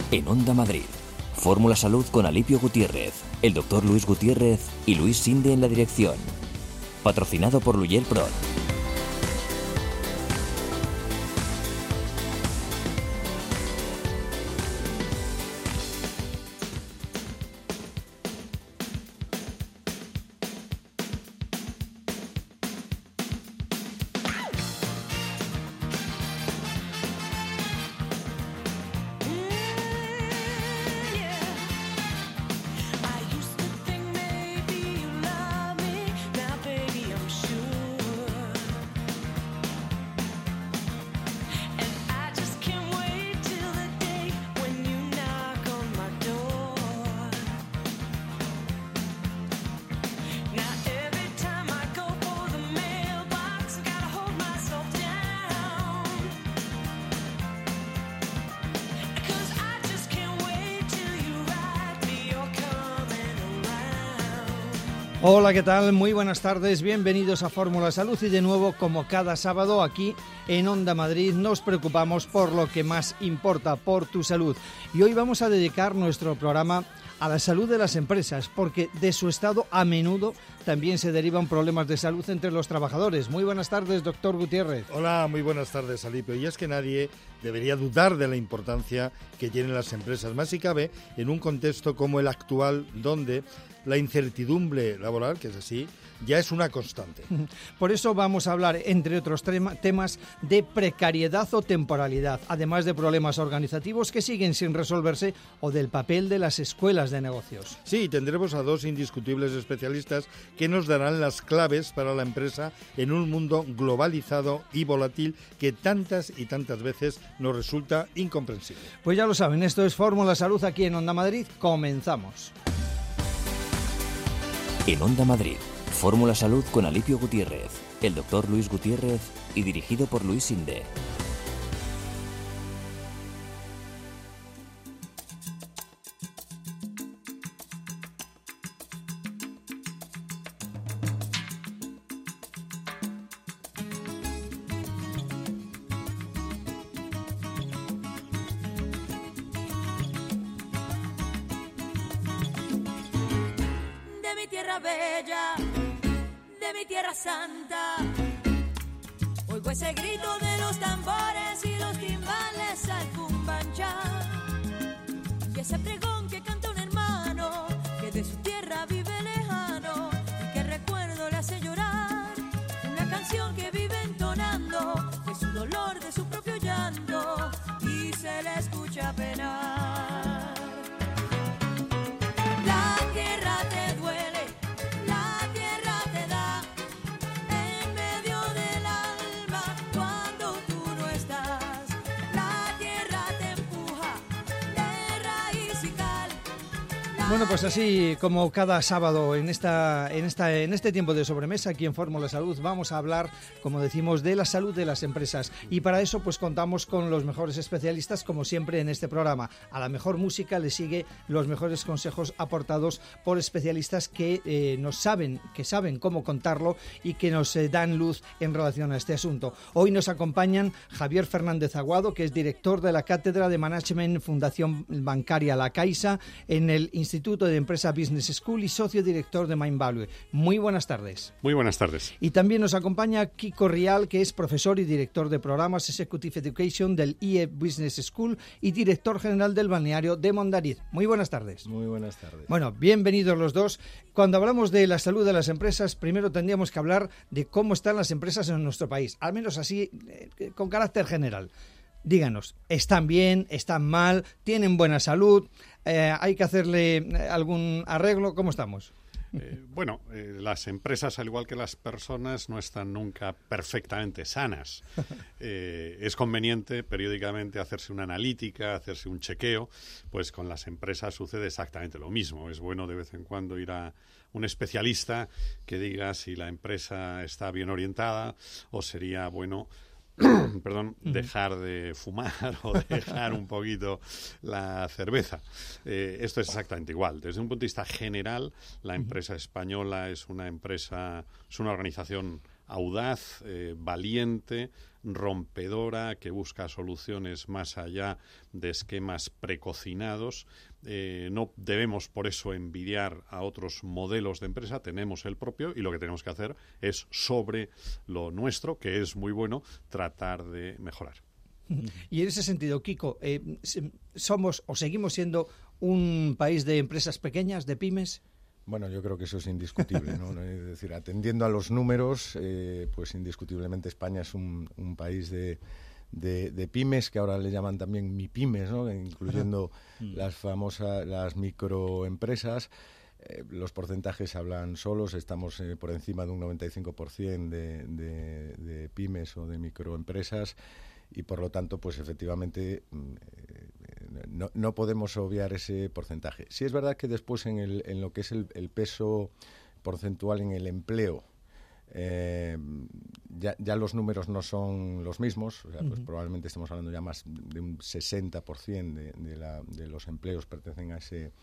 En Onda Madrid, Fórmula Salud con Alipio Gutiérrez, el doctor Luis Gutiérrez y Luis Sinde en la dirección. Patrocinado por Luyel Pro. Hola, ¿qué tal? Muy buenas tardes, bienvenidos a Fórmula Salud y de nuevo, como cada sábado, aquí en Onda Madrid nos preocupamos por lo que más importa, por tu salud. Y hoy vamos a dedicar nuestro programa a la salud de las empresas, porque de su estado a menudo también se derivan problemas de salud entre los trabajadores. Muy buenas tardes, doctor Gutiérrez. Hola, muy buenas tardes, Alipio. Y es que nadie debería dudar de la importancia que tienen las empresas, más si cabe en un contexto como el actual, donde la incertidumbre laboral, que es así, ya es una constante. Por eso vamos a hablar, entre otros temas, de precariedad o temporalidad, además de problemas organizativos que siguen sin resolverse o del papel de las escuelas de negocios. Sí, tendremos a dos indiscutibles especialistas que nos darán las claves para la empresa en un mundo globalizado y volátil que tantas y tantas veces nos resulta incomprensible. Pues ya lo saben, esto es Fórmula Salud aquí en Onda Madrid. Comenzamos. En Onda Madrid, Fórmula Salud con Alipio Gutiérrez, el doctor Luis Gutiérrez y dirigido por Luis Sinde. Bella, de mi tierra santa, oigo ese grito de los tambores y los timbales al cumbanchá, y ese pregón que canta un hermano que de su tierra vive lejano y que recuerdo le hace llorar, una canción que vive entonando de su dolor, de su propio llanto, y se le escucha penar. La tierra te duele, Bueno, pues así como cada sábado en este tiempo de sobremesa aquí en Fórmula Salud vamos a hablar, como decimos, de la salud de las empresas, y para eso pues contamos con los mejores especialistas, como siempre en este programa. A la mejor música le sigue los mejores consejos aportados por especialistas que saben cómo contarlo y que nos dan luz en relación a este asunto. Hoy nos acompañan Javier Fernández Aguado, que es director de la Cátedra de Management Fundación Bancaria La Caixa en el Instituto de Empresa Business School y socio director de Mindvalue. Muy buenas tardes. Muy buenas tardes. Y también nos acompaña Kiko Rial, que es profesor y director de programas Executive Education del IE Business School y director general del balneario de Mondariz. Muy buenas tardes. Muy buenas tardes. Bueno, bienvenidos los dos. Cuando hablamos de la salud de las empresas, primero tendríamos que hablar de cómo están las empresas en nuestro país, al menos así, con carácter general. Díganos, ¿están bien? ¿Están mal? ¿Tienen buena salud? ¿Hay que hacerle algún arreglo? ¿Cómo estamos? Las empresas, al igual que las personas, no están nunca perfectamente sanas. Es conveniente periódicamente hacerse una analítica, hacerse un chequeo. Pues con las empresas sucede exactamente lo mismo. Es bueno de vez en cuando ir a un especialista que diga si la empresa está bien orientada, o sería bueno dejar de fumar o dejar un poquito la cerveza. Esto es exactamente igual. Desde un punto de vista general, la empresa española es una organización audaz, valiente, rompedora, que busca soluciones más allá de esquemas precocinados. No debemos por eso envidiar a otros modelos de empresa, tenemos el propio y lo que tenemos que hacer es sobre lo nuestro, que es muy bueno, tratar de mejorar. Y en ese sentido, Kiko, ¿somos o seguimos siendo un país de empresas pequeñas, de pymes? Bueno, yo creo que eso es indiscutible, ¿no? Es decir, atendiendo a los números, pues indiscutiblemente España es un país de pymes, que ahora le llaman también MIPYMES, ¿no? Incluyendo las microempresas. Los porcentajes hablan solos, estamos por encima de un 95% de pymes o de microempresas, y por lo tanto, pues efectivamente no podemos obviar ese porcentaje. Sí es verdad que después en lo que es el peso porcentual en el empleo, ya los números no son los mismos, o sea, pues probablemente estemos hablando ya más de un 60% de los empleos pertenecen a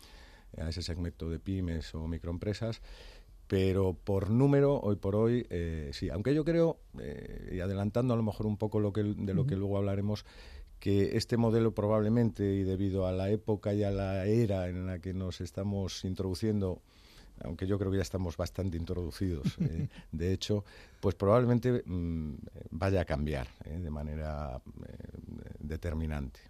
ese segmento de pymes o microempresas. Pero por número, hoy por hoy, sí. Aunque yo creo, y adelantando a lo mejor un poco de lo que luego hablaremos, que este modelo probablemente, y debido a la época y a la era en la que nos estamos introduciendo, aunque yo creo que ya estamos bastante introducidos, de hecho, pues probablemente vaya a cambiar de manera determinante.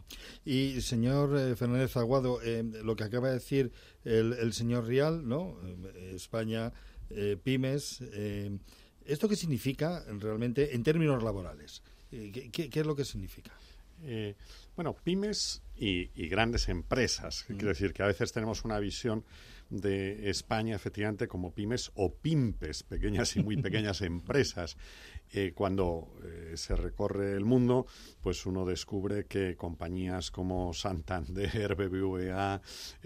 Y, señor Fernández Aguado, lo que acaba de decir el señor Rial, ¿no? España, pymes, ¿esto qué significa realmente en términos laborales? ¿Qué es lo que significa? Bueno, pymes y grandes empresas. Quiero decir que a veces tenemos una visión de España, efectivamente, como pymes o pimpes, pequeñas y muy pequeñas empresas. Cuando se recorre el mundo, pues uno descubre que compañías como Santander, BBVA,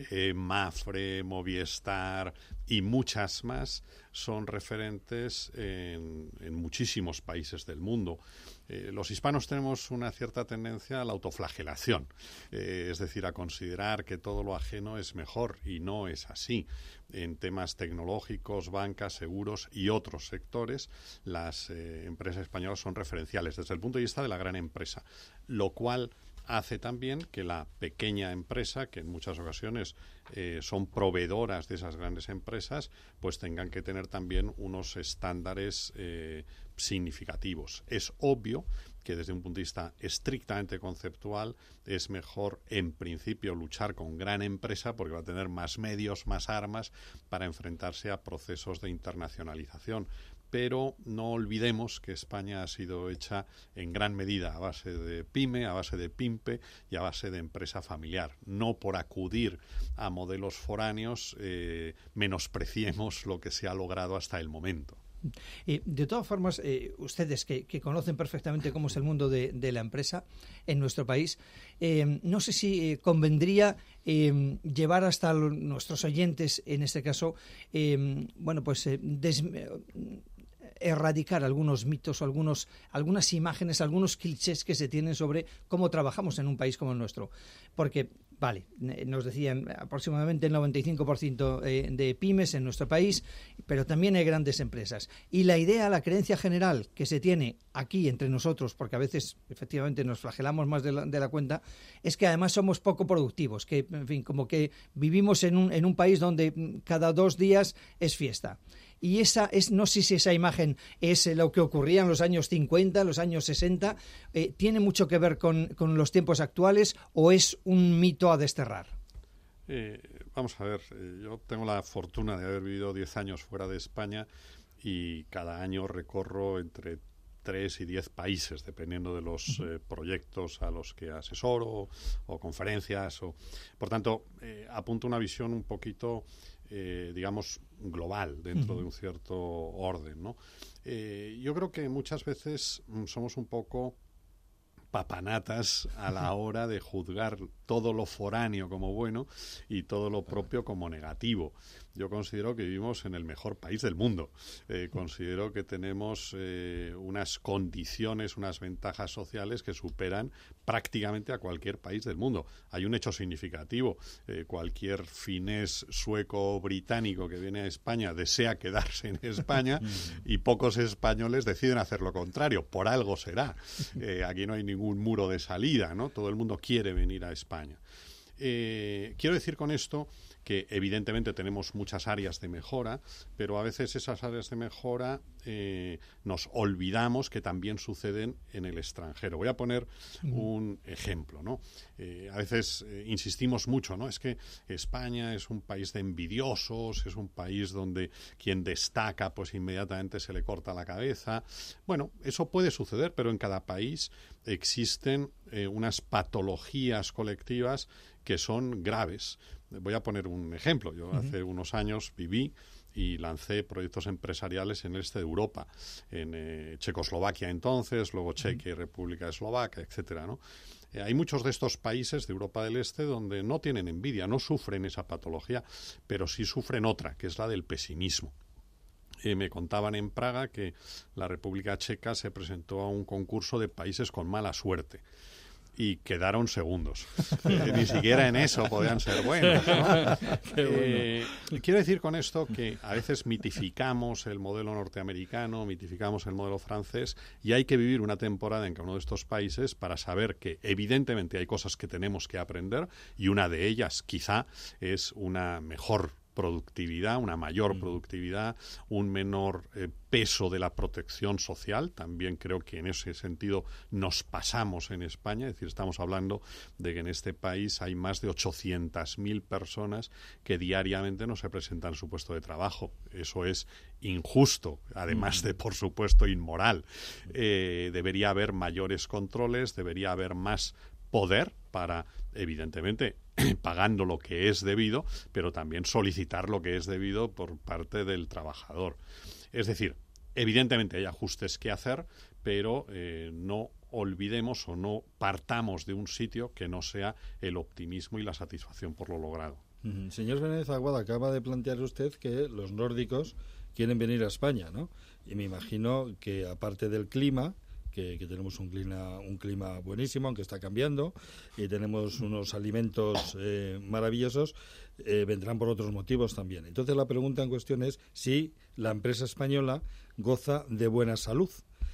Mapfre, Movistar y muchas más son referentes en muchísimos países del mundo. Los hispanos tenemos una cierta tendencia a la autoflagelación, es decir, a considerar que todo lo ajeno es mejor, y no es así. En temas tecnológicos, bancas, seguros y otros sectores, las empresas españolas son referenciales desde el punto de vista de la gran empresa, lo cual hace también que la pequeña empresa, que en muchas ocasiones son proveedoras de esas grandes empresas, pues tengan que tener también unos estándares significativos. Es obvio que desde un punto de vista estrictamente conceptual es mejor, en principio, luchar con gran empresa porque va a tener más medios, más armas para enfrentarse a procesos de internacionalización. Pero no olvidemos que España ha sido hecha en gran medida a base de pyme, a base de pimpe y a base de empresa familiar. No por acudir a modelos foráneos menospreciemos lo que se ha logrado hasta el momento. De todas formas, ustedes que conocen perfectamente cómo es el mundo de la empresa en nuestro país, no sé si convendría llevar hasta nuestros oyentes, en este caso, erradicar algunos mitos o algunas imágenes, algunos clichés que se tienen sobre cómo trabajamos en un país como el nuestro. Porque, vale, nos decían aproximadamente el 95% de pymes en nuestro país, pero también hay grandes empresas. Y la idea, la creencia general que se tiene aquí entre nosotros, porque a veces efectivamente nos flagelamos más de la cuenta, es que además somos poco productivos, que, en fin, como que vivimos en un país donde cada 2 días es fiesta. Y no sé si esa imagen es lo que ocurría en los años 50, los años 60, ¿tiene mucho que ver con los tiempos actuales o es un mito a desterrar? Vamos a ver, yo tengo la fortuna de haber vivido 10 años fuera de España y cada año recorro entre 3 y 10 países, dependiendo de los proyectos a los que asesoro o conferencias. Por tanto, apunto una visión un poquito, digamos, global dentro de un cierto orden, ¿no? Yo creo que muchas veces somos un poco papanatas a la hora de juzgar todo lo foráneo como bueno y todo lo propio como negativo. Yo considero que vivimos en el mejor país del mundo. Considero que tenemos unas condiciones, unas ventajas sociales que superan prácticamente a cualquier país del mundo. Hay un hecho significativo. Cualquier finés sueco o británico que viene a España desea quedarse en España y pocos españoles deciden hacer lo contrario. Por algo será. Aquí no hay ningún muro de salida, ¿no? Todo el mundo quiere venir a España. Quiero decir con esto que evidentemente tenemos muchas áreas de mejora, pero a veces esas áreas de mejora nos olvidamos que también suceden en el extranjero. Voy a poner un ejemplo, ¿no? A veces insistimos mucho, ¿no? Es que España es un país de envidiosos, es un país donde quien destaca pues inmediatamente se le corta la cabeza. Bueno, eso puede suceder, pero en cada país existen unas patologías colectivas que son graves. Voy a poner un ejemplo. Yo hace unos años viví y lancé proyectos empresariales en el este de Europa, en Checoslovaquia entonces, luego Chequia y República Eslovaca, etcétera, ¿no? Hay muchos de estos países de Europa del Este donde no tienen envidia, no sufren esa patología, pero sí sufren otra, que es la del pesimismo. Me contaban en Praga que la República Checa se presentó a un concurso de países con mala suerte y quedaron segundos. Ni siquiera en eso podían ser buenos, ¿no? Quiero decir con esto que a veces mitificamos el modelo norteamericano, mitificamos el modelo francés, y hay que vivir una temporada en cada uno de estos países para saber que evidentemente hay cosas que tenemos que aprender, y una de ellas quizá es una mejor productividad, una mayor productividad, un menor peso de la protección social. También creo que en ese sentido nos pasamos en España, es decir, estamos hablando de que en este país hay más de 800.000 personas que diariamente no se presentan en su puesto de trabajo. Eso es injusto, además de, por supuesto, inmoral. Debería haber mayores controles, debería haber más poder para, evidentemente, pagando lo que es debido, pero también solicitar lo que es debido por parte del trabajador. Es decir, evidentemente hay ajustes que hacer, pero no olvidemos o no partamos de un sitio que no sea el optimismo y la satisfacción por lo logrado. Señor Benítez Aguado, acaba de plantear usted que los nórdicos quieren venir a España, ¿no? Y me imagino que aparte del clima, que tenemos un clima buenísimo, aunque está cambiando, y tenemos unos alimentos maravillosos, vendrán por otros motivos también. Entonces la pregunta en cuestión es si la empresa española goza de buena salud.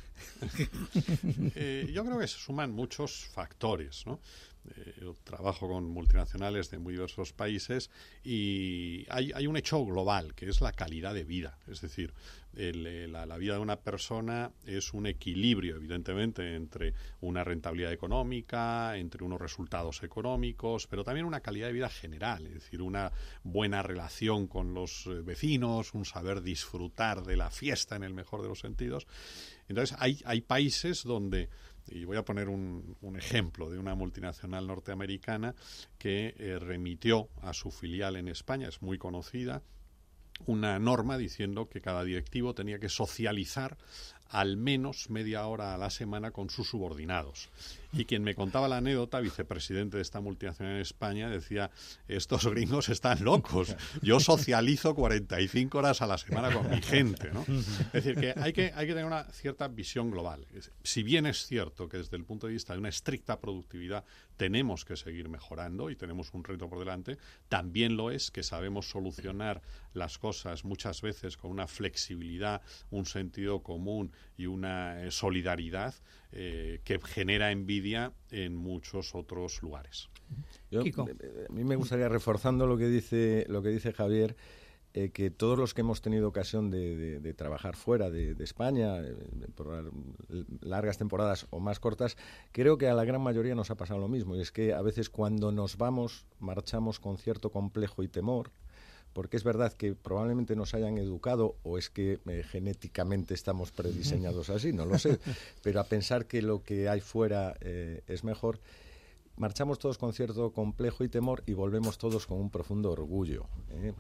Yo creo que se suman muchos factores, ¿no? Yo trabajo con multinacionales de muy diversos países y hay un hecho global, que es la calidad de vida. Es decir, la vida de una persona es un equilibrio, evidentemente, entre una rentabilidad económica, entre unos resultados económicos, pero también una calidad de vida general, es decir, una buena relación con los vecinos, un saber disfrutar de la fiesta en el mejor de los sentidos. Entonces, hay países donde, y voy a poner un ejemplo de una multinacional norteamericana que remitió a su filial en España, es muy conocida, una norma diciendo que cada directivo tenía que socializar al menos media hora a la semana con sus subordinados. Y quien me contaba la anécdota, vicepresidente de esta multinacional en España, decía, estos gringos están locos, yo socializo 45 horas a la semana con mi gente, ¿no? Es decir, que hay que tener una cierta visión global. Si bien es cierto que desde el punto de vista de una estricta productividad tenemos que seguir mejorando y tenemos un reto por delante, también lo es que sabemos solucionar las cosas muchas veces con una flexibilidad, un sentido común y una solidaridad que genera envidia en muchos otros lugares. A mí me gustaría, reforzando lo que dice Javier, que todos los que hemos tenido ocasión de trabajar fuera de España, por largas temporadas o más cortas, creo que a la gran mayoría nos ha pasado lo mismo. Y es que a veces cuando nos vamos, marchamos con cierto complejo y temor, porque es verdad que probablemente nos hayan educado, o es que genéticamente estamos prediseñados así, no lo sé, pero a pensar que lo que hay fuera es mejor, marchamos todos con cierto complejo y temor y volvemos todos con un profundo orgullo.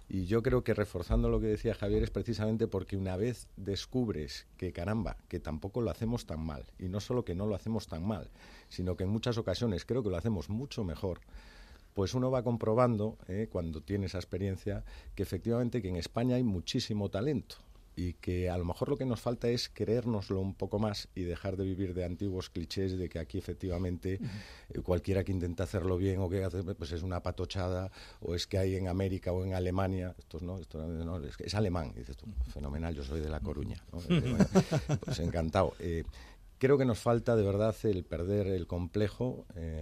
Y yo creo que, reforzando lo que decía Javier, es precisamente porque una vez descubres que, caramba, que tampoco lo hacemos tan mal, y no solo que no lo hacemos tan mal, sino que en muchas ocasiones creo que lo hacemos mucho mejor, pues uno va comprobando, cuando tiene esa experiencia, que efectivamente que en España hay muchísimo talento y que a lo mejor lo que nos falta es creérnoslo un poco más y dejar de vivir de antiguos clichés de que aquí efectivamente cualquiera que intenta hacerlo bien o que hace, pues es una patochada, o es que hay en América o en Alemania, esto no, es alemán, dices tú, fenomenal, yo soy de La Coruña, ¿no? Bueno, pues encantado. Creo que nos falta de verdad el perder el complejo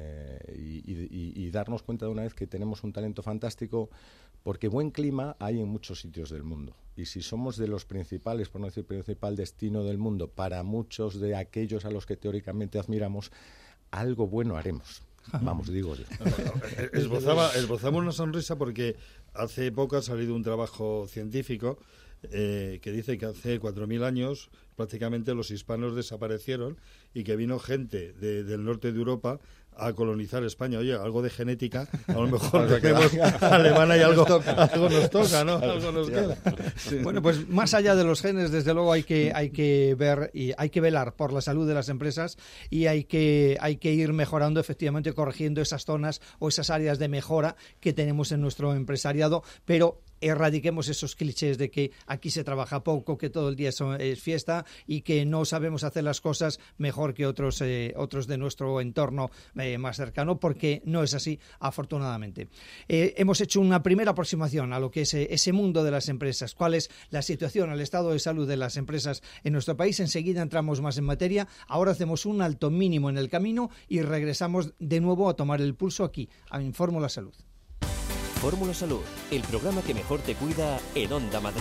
y darnos cuenta de una vez que tenemos un talento fantástico, porque buen clima hay en muchos sitios del mundo. Y si somos de los principales, por no decir principal destino del mundo, para muchos de aquellos a los que teóricamente admiramos, algo bueno haremos. Vamos, digo yo. Esbozamos una sonrisa porque hace poco ha salido un trabajo científico que dice que hace 4.000 años prácticamente los hispanos desaparecieron y que vino gente del norte de Europa a colonizar España. Oye, algo de genética, a lo mejor tenemos alemana y algo nos toca, ¿no? Algo nos queda. Sí. Bueno, pues más allá de los genes, desde luego hay que ver y hay que velar por la salud de las empresas, y hay que ir mejorando, efectivamente, corrigiendo esas zonas o esas áreas de mejora que tenemos en nuestro empresariado, pero erradiquemos esos clichés de que aquí se trabaja poco, que todo el día es fiesta y que no sabemos hacer las cosas mejor que otros de nuestro entorno más cercano, porque no es así, afortunadamente. Hemos hecho una primera aproximación a lo que es ese mundo de las empresas, cuál es la situación, el estado de salud de las empresas en nuestro país. Enseguida entramos más en materia. Ahora hacemos un alto mínimo en el camino y regresamos de nuevo a tomar el pulso aquí, en Fórmula Salud. Fórmula Salud, el programa que mejor te cuida en Onda Madrid.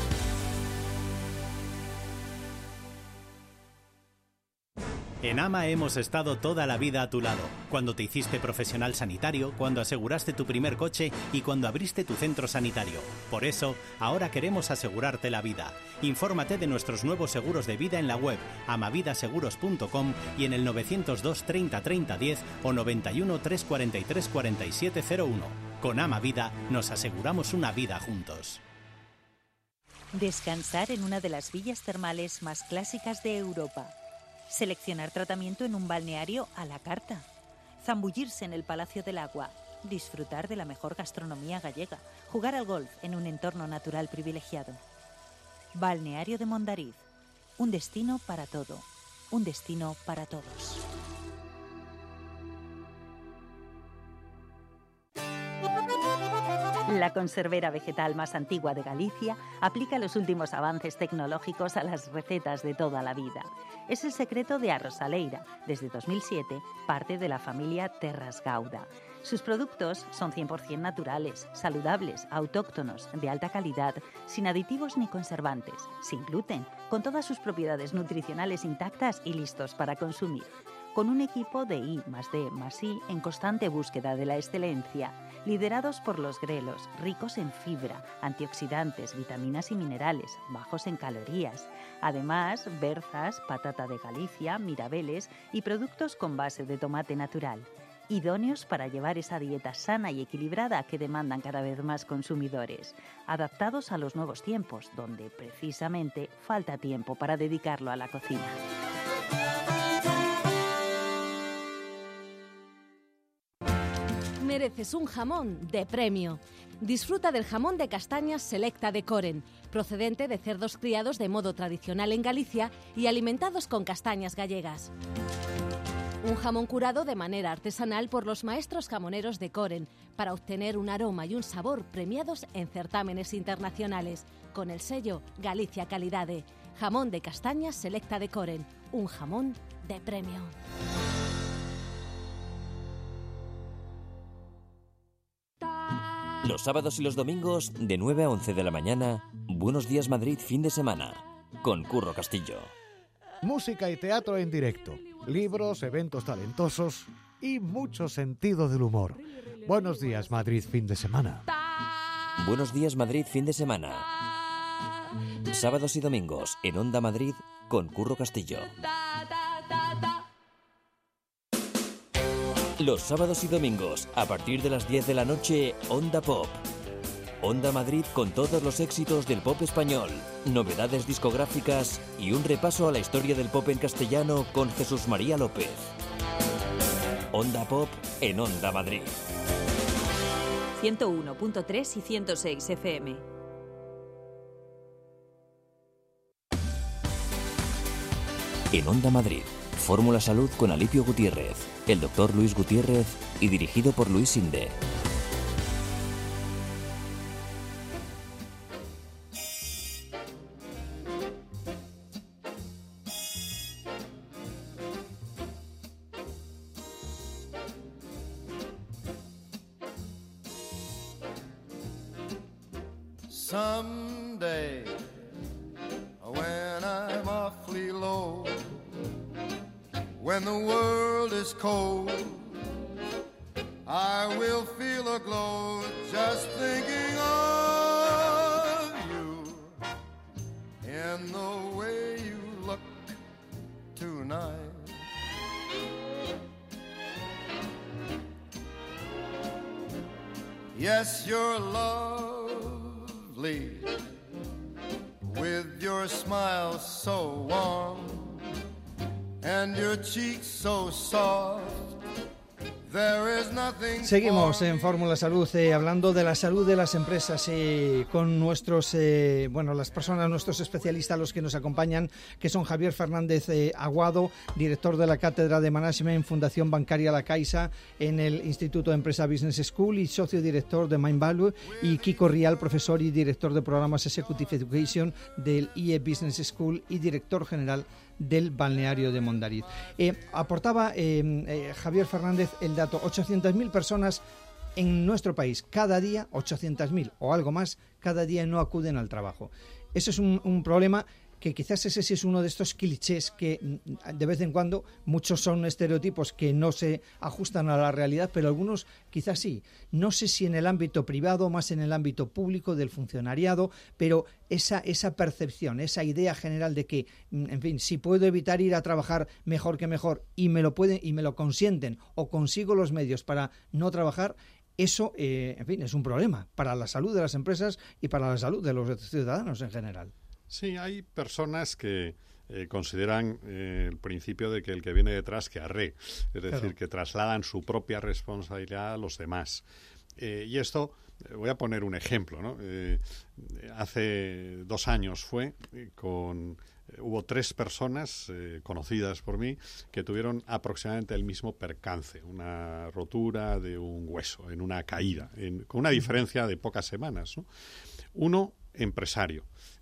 En AMA hemos estado toda la vida a tu lado, cuando te hiciste profesional sanitario, cuando aseguraste tu primer coche y cuando abriste tu centro sanitario. Por eso, ahora queremos asegurarte la vida. Infórmate de nuestros nuevos seguros de vida en la web amavidaseguros.com y en el 902 30 30 10 o 91 343 4701. Con AMA Vida nos aseguramos una vida juntos. Descansar en una de las villas termales más clásicas de Europa. Seleccionar tratamiento en un balneario a la carta. Zambullirse en el Palacio del Agua. Disfrutar de la mejor gastronomía gallega. Jugar al golf en un entorno natural privilegiado. Balneario de Mondariz. Un destino para todo. Un destino para todos. La conservera vegetal más antigua de Galicia aplica los últimos avances tecnológicos a las recetas de toda la vida. Es el secreto de Arrosaleira, desde 2007, parte de la familia Terras Gauda. Sus productos son 100% naturales, saludables, autóctonos, de alta calidad, sin aditivos ni conservantes, sin gluten, con todas sus propiedades nutricionales intactas y listos para consumir. Con un equipo de I+D+I en constante búsqueda de la excelencia, liderados por los grelos, ricos en fibra, antioxidantes, vitaminas y minerales, bajos en calorías. Además, berzas, patata de Galicia, mirabeles y productos con base de tomate natural. Idóneos para llevar esa dieta sana y equilibrada que demandan cada vez más consumidores. Adaptados a los nuevos tiempos, donde precisamente falta tiempo para dedicarlo a la cocina. Mereces un jamón de premio. Disfruta del jamón de castañas Selecta de Coren, procedente de cerdos criados de modo tradicional en Galicia y alimentados con castañas gallegas. Un jamón curado de manera artesanal por los maestros jamoneros de Coren, para obtener un aroma y un sabor premiados en certámenes internacionales, con el sello Galicia Calidade. Jamón de castañas Selecta de Coren, un jamón de premio. Los sábados y los domingos, de 9 a 11 de la mañana, Buenos Días Madrid fin de semana, con Curro Castillo. Música y teatro en directo, libros, eventos talentosos y mucho sentido del humor. Buenos Días Madrid fin de semana. Buenos Días Madrid fin de semana. Sábados y domingos en Onda Madrid con Curro Castillo. Los sábados y domingos, a partir de las 10 de la noche, Onda Pop. Onda Madrid con todos los éxitos del pop español, novedades discográficas y un repaso a la historia del pop en castellano con Jesús María López. Onda Pop en Onda Madrid. 101.3 y 106 FM. En Onda Madrid, Fórmula Salud con Alipio Gutiérrez, el doctor Luis Gutiérrez y dirigido por Luis Sinde. Someday, when I'm awfully low, when the world is cold, I will feel a glow just thinking of you in the way you look tonight. Yes, you're lovely, with your smile so warm and your cheeks so soft. Seguimos en Fórmula Salud hablando de la salud de las empresas con nuestros, las personas, nuestros especialistas, los que nos acompañan, que son Javier Fernández Aguado, director de la Cátedra de Management Fundación Bancaria La Caixa en el Instituto de Empresa Business School y socio director de Mindvalue, y Kiko Rial, profesor y director de programas Executive Education del IE Business School y director general del balneario de Mondariz. Aportaba Javier Fernández el dato: 800.000 personas en nuestro país cada día, 800.000 o algo más, cada día no acuden al trabajo. Eso es un problema que quizás ese sí es uno de estos clichés que de vez en cuando, muchos son estereotipos que no se ajustan a la realidad, pero algunos quizás sí. No sé si en el ámbito privado, más en el ámbito público del funcionariado, pero esa percepción, esa idea general de que, en fin, si puedo evitar ir a trabajar mejor que mejor y me lo consienten o consigo los medios para no trabajar, eso, en fin, es un problema para la salud de las empresas y para la salud de los ciudadanos en general. Sí, hay personas que consideran el principio de que el que viene detrás que arree, es decir, claro, que trasladan su propia responsabilidad a los demás. Y esto, voy a poner un ejemplo, ¿no? Hace 2 años hubo 3 personas conocidas por mí que tuvieron aproximadamente el mismo percance, una rotura de un hueso en una caída, con una diferencia de pocas semanas, ¿no? Uno, empresario,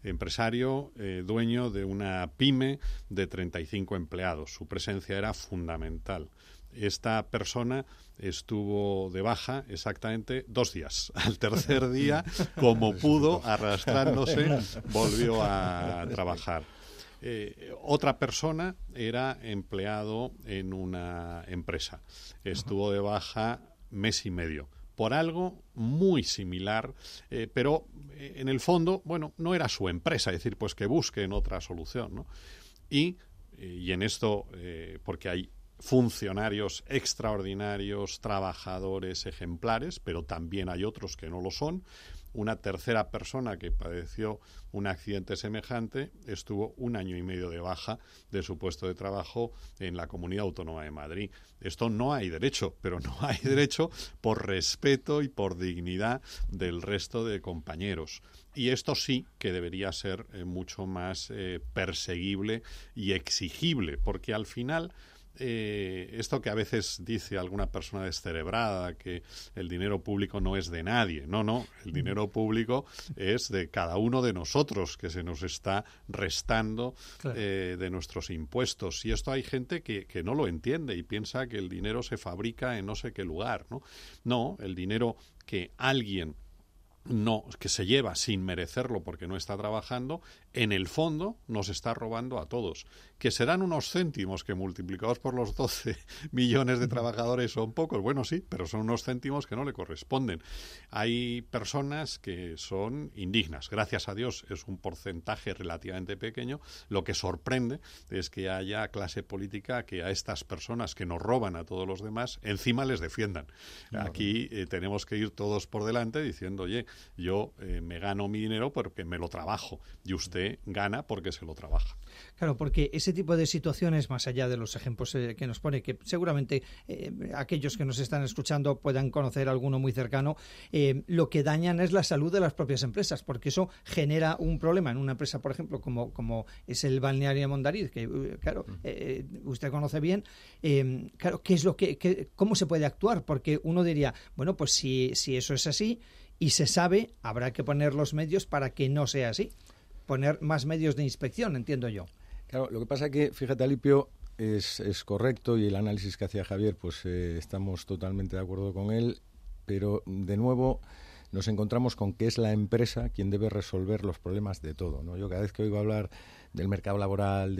dueño de una pyme de 35 empleados. Su presencia era fundamental. Esta persona estuvo de baja exactamente 2 días. Al tercer día, como pudo, arrastrándose, volvió a trabajar. Otra persona era empleado en una empresa. Estuvo de baja 1 mes y medio. Por algo muy similar, pero en el fondo, no era su empresa, es decir, pues que busquen otra solución, ¿no? Y en esto, porque hay funcionarios extraordinarios, trabajadores ejemplares, pero también hay otros que no lo son. Una tercera persona que padeció un accidente semejante estuvo 1 año y medio de baja de su puesto de trabajo en la Comunidad Autónoma de Madrid. Esto no hay derecho, pero no hay derecho por respeto y por dignidad del resto de compañeros. Y esto sí que debería ser mucho más perseguible y exigible, porque al final esto que a veces dice alguna persona descerebrada, que el dinero público no es de nadie. No, el dinero público es de cada uno de nosotros, que se nos está restando, claro, de nuestros impuestos. Y esto hay gente que no lo entiende y piensa que el dinero se fabrica en no sé qué lugar, ¿no? No, el dinero que alguien que se lleva sin merecerlo porque no está trabajando, en el fondo nos está robando a todos. que serán unos céntimos que multiplicados por los 12 millones de trabajadores son pocos. Bueno, sí, pero son unos céntimos que no le corresponden. Hay personas que son indignas. Gracias a Dios es un porcentaje relativamente pequeño. Lo que sorprende es que haya clase política que a estas personas que nos roban a todos los demás encima les defiendan. Aquí tenemos que ir todos por delante diciendo, oye, yo me gano mi dinero porque me lo trabajo y usted gana porque se lo trabaja. Claro, porque ese tipo de situaciones, más allá de los ejemplos que nos pone, que seguramente aquellos que nos están escuchando puedan conocer alguno muy cercano, lo que dañan es la salud de las propias empresas, porque eso genera un problema en una empresa, por ejemplo, como es el balneario de Mondariz, que claro, usted conoce bien, claro, ¿qué es lo cómo se puede actuar? Porque uno diría, bueno, pues si eso es así y se sabe, habrá que poner los medios para que no sea así. Poner más medios de inspección, entiendo yo. Claro, lo que pasa es que, fíjate, Alipio, es correcto y el análisis que hacía Javier, pues estamos totalmente de acuerdo con él, pero de nuevo nos encontramos con que es la empresa quien debe resolver los problemas de todo, ¿no? Yo cada vez que oigo hablar del mercado laboral,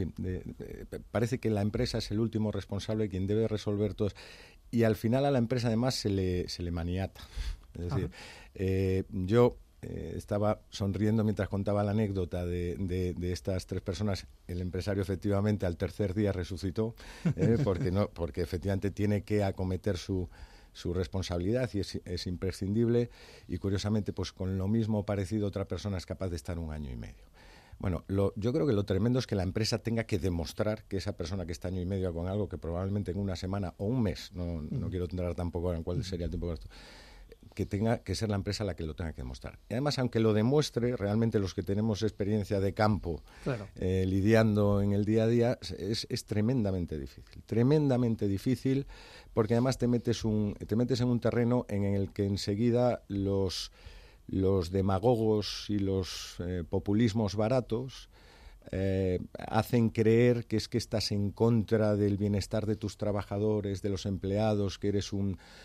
parece que la empresa es el último responsable quien debe resolver todo, y al final a la empresa además se le maniata. Es decir, yo estaba sonriendo mientras contaba la anécdota de estas 3 personas. El empresario efectivamente al tercer día resucitó, porque efectivamente tiene que acometer su responsabilidad y es imprescindible, y curiosamente pues con lo mismo parecido otra persona es capaz de estar 1 año y medio. Bueno, yo creo que lo tremendo es que la empresa tenga que demostrar que esa persona que está 1 año y medio con algo que probablemente en 1 semana o 1 mes, no quiero entrar tampoco en cuál sería el tiempo de esto, que tenga que ser la empresa la que lo tenga que demostrar. Y además, aunque lo demuestre, realmente los que tenemos experiencia de campo, claro, lidiando en el día a día, es tremendamente difícil, porque además te metes en un terreno en el que enseguida los demagogos y los populismos baratos hacen creer que es que estás en contra del bienestar de tus trabajadores, de los empleados, que eres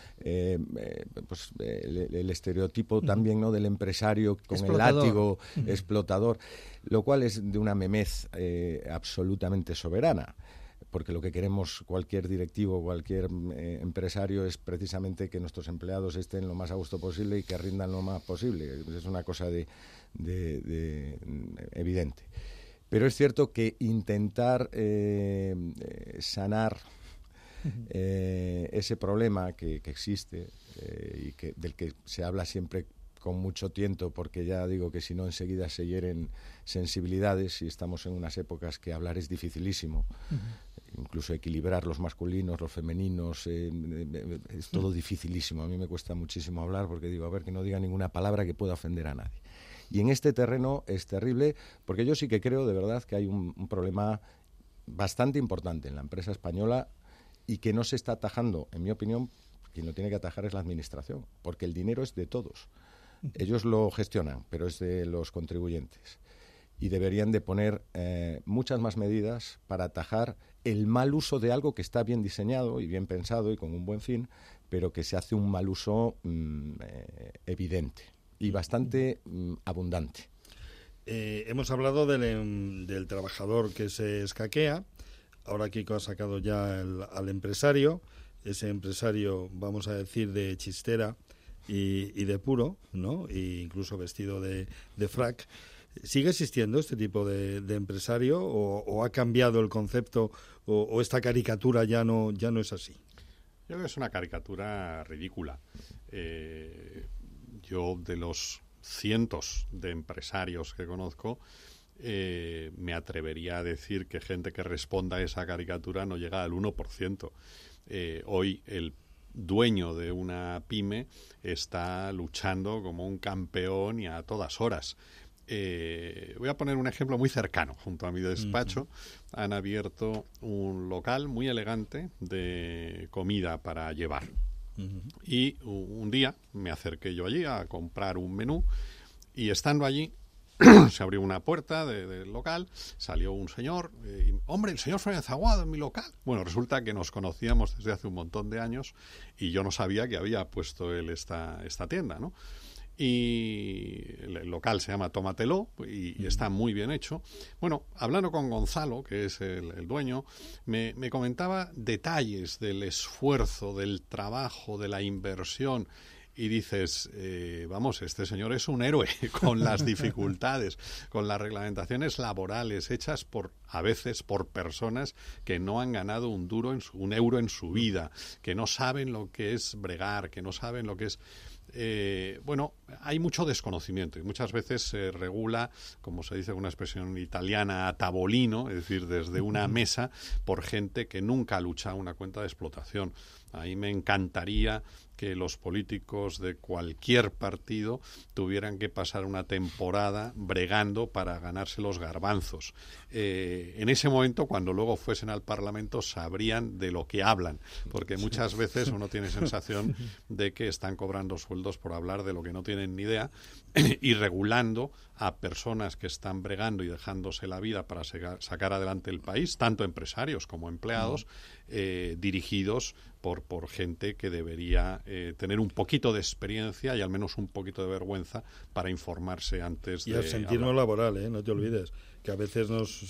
el estereotipo también, ¿no?, del empresario con explotador, el látigo, explotador, lo cual es de una memez absolutamente soberana, porque lo que queremos cualquier directivo, cualquier empresario es precisamente que nuestros empleados estén lo más a gusto posible y que rindan lo más posible. Es una cosa evidente. Pero es cierto que intentar sanar ese problema que existe y del que se habla siempre con mucho tiento, porque ya digo que si no enseguida se hieren sensibilidades y estamos en unas épocas que hablar es dificilísimo. Incluso equilibrar los masculinos, los femeninos, es todo dificilísimo. A mí me cuesta muchísimo hablar porque digo, a ver, que no diga ninguna palabra que pueda ofender a nadie. Y en este terreno es terrible, porque yo sí que creo de verdad que hay un problema bastante importante en la empresa española y que no se está atajando. En mi opinión, quien lo tiene que atajar es la administración, porque el dinero es de todos. Ellos lo gestionan, pero es de los contribuyentes. Y deberían de poner muchas más medidas para atajar el mal uso de algo que está bien diseñado y bien pensado y con un buen fin, pero que se hace un mal uso evidente y bastante abundante. Hemos hablado del trabajador que se escaquea. Ahora Kiko ha sacado ya al empresario. Ese empresario, vamos a decir, de chistera y de puro, ¿no? E incluso vestido de frac. ¿Sigue existiendo este tipo de empresario o ha cambiado el concepto o esta caricatura ya no es así? Yo creo que es una caricatura ridícula. Yo, de los cientos de empresarios que conozco, me atrevería a decir que gente que responda a esa caricatura no llega al 1%. Hoy el dueño de una pyme está luchando como un campeón y a todas horas. Voy a poner un ejemplo muy cercano. Junto a mi despacho han abierto un local muy elegante de comida para llevar. Y un día me acerqué yo allí a comprar un menú y estando allí se abrió una puerta del local, salió un señor, hombre, el señor Fernández Aguado en mi local. Bueno, resulta que nos conocíamos desde hace un montón de años y yo no sabía que había puesto él esta tienda, ¿no? Y el local se llama Tómatelo y está muy bien hecho. Bueno, hablando con Gonzalo, que es el dueño, me comentaba detalles del esfuerzo, del trabajo, de la inversión. Y dices, vamos, este señor es un héroe con las dificultades, con las reglamentaciones laborales hechas a veces por personas que no han ganado un euro en su vida, que no saben lo que es bregar, que no saben lo que es... bueno, hay mucho desconocimiento y muchas veces se regula, como se dice con una expresión italiana, a tavolino, es decir, desde una mesa, por gente que nunca ha luchado una cuenta de explotación. Ahí me encantaría que los políticos de cualquier partido tuvieran que pasar una temporada bregando para ganarse los garbanzos. En ese momento, cuando luego fuesen al Parlamento, sabrían de lo que hablan, porque muchas veces uno tiene sensación de que están cobrando sueldos por hablar de lo que no tienen ni idea y regulando a personas que están bregando y dejándose la vida para sacar adelante el país, tanto empresarios como empleados, dirigidos por gente que debería tener un poquito de experiencia y al menos un poquito de vergüenza para informarse antes de y el sentirnos laboral, no te olvides que a veces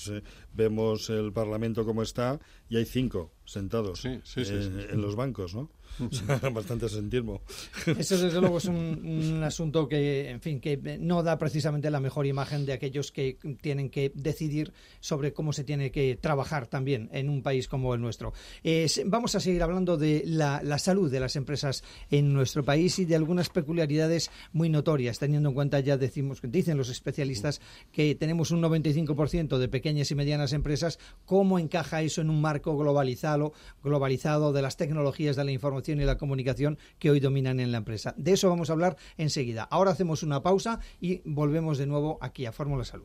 vemos el Parlamento como está y hay 5 sentados en los bancos, ¿no? O sea, bastante sentismo. Eso desde luego es un asunto que, en fin, que no da precisamente la mejor imagen de aquellos que tienen que decidir sobre cómo se tiene que trabajar también en un país como el nuestro. Vamos a seguir hablando de la salud de las empresas en nuestro país y de algunas peculiaridades muy notorias, teniendo en cuenta, ya dicen los especialistas, que tenemos un 95% de pequeñas y medianas empresas. ¿Cómo encaja eso en un marco globalizado de las tecnologías de la información y la comunicación que hoy dominan en la empresa? De eso vamos a hablar enseguida. Ahora hacemos una pausa y volvemos de nuevo aquí a Fórmula Salud.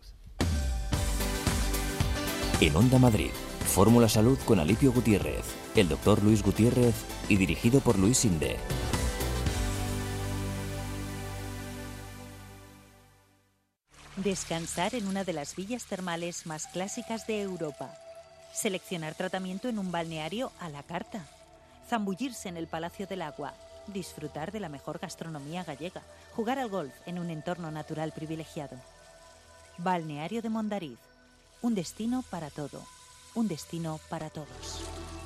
En Onda Madrid, Fórmula Salud con Alipio Gutiérrez, el doctor Luis Gutiérrez y dirigido por Luis Sinde. Descansar en una de las villas termales más clásicas de Europa. Seleccionar tratamiento en un balneario a la carta. Zambullirse en el Palacio del Agua. Disfrutar de la mejor gastronomía gallega. Jugar al golf en un entorno natural privilegiado. Balneario de Mondariz. Un destino para todo. Un destino para todos.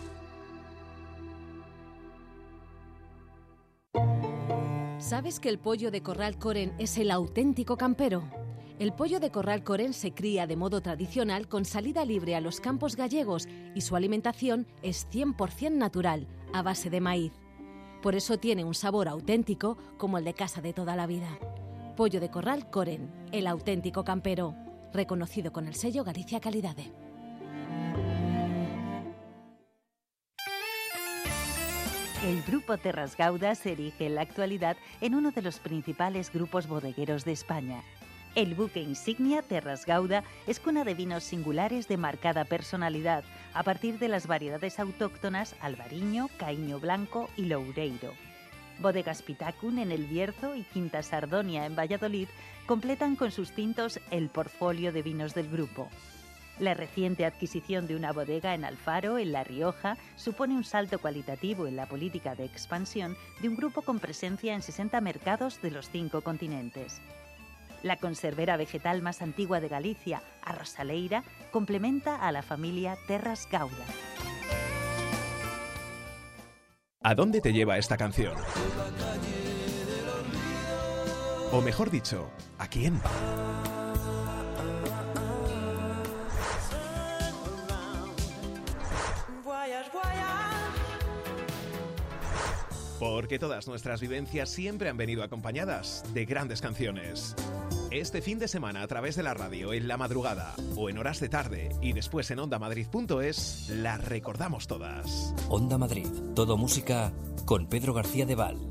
¿Sabes que el pollo de Corral Coren es el auténtico campero? El pollo de Corral Coren se cría de modo tradicional con salida libre a los campos gallegos y su alimentación es 100% natural, a base de maíz. Por eso tiene un sabor auténtico como el de casa de toda la vida. Pollo de Corral Coren, el auténtico campero, reconocido con el sello Galicia Calidade. El Grupo Terras Gauda se erige en la actualidad en uno de los principales grupos bodegueros de España. El buque insignia Terras Gauda es cuna de vinos singulares de marcada personalidad, a partir de las variedades autóctonas Albariño, Caíño Blanco y Loureiro. Bodegas Pitacun en El Bierzo y Quinta Sardonia en Valladolid completan con sus tintos el portfolio de vinos del grupo. La reciente adquisición de una bodega en Alfaro, en La Rioja, supone un salto cualitativo en la política de expansión de un grupo con presencia en 60 mercados de los 5 continentes. La conservera vegetal más antigua de Galicia, Arrosaleira, complementa a la familia Terras Gauda. ¿A dónde te lleva esta canción? O mejor dicho, ¿a quién? Porque todas nuestras vivencias siempre han venido acompañadas de grandes canciones. Este fin de semana a través de la radio, en la madrugada o en horas de tarde y después en ondamadrid.es, las recordamos todas. Onda Madrid, todo música con Pedro García de Val.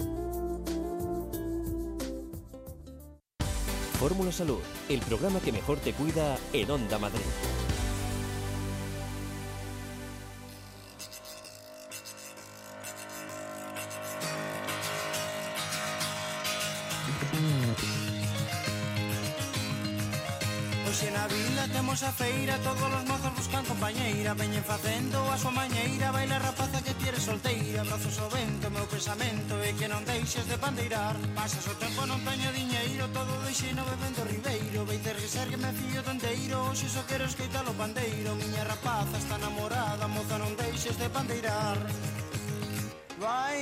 Fórmula Salud, el programa que mejor te cuida en Onda Madrid. Hoxe na vila temos a feira, todos os mozos buscan compañeira, veñen facendo a súa mañeira, baila rapaza que tires solteira, brazos ao vento, meu pensamento é que non deixes de bandeirar. Pasas o tempo non teño diñeiro, todo deixino bebendo ribeiro, veites risar que me fío tonteiro, hoxe só quero escoitar o pandeiro, miña rapaza está namorada, moza non deixes de bandeirar. Vai,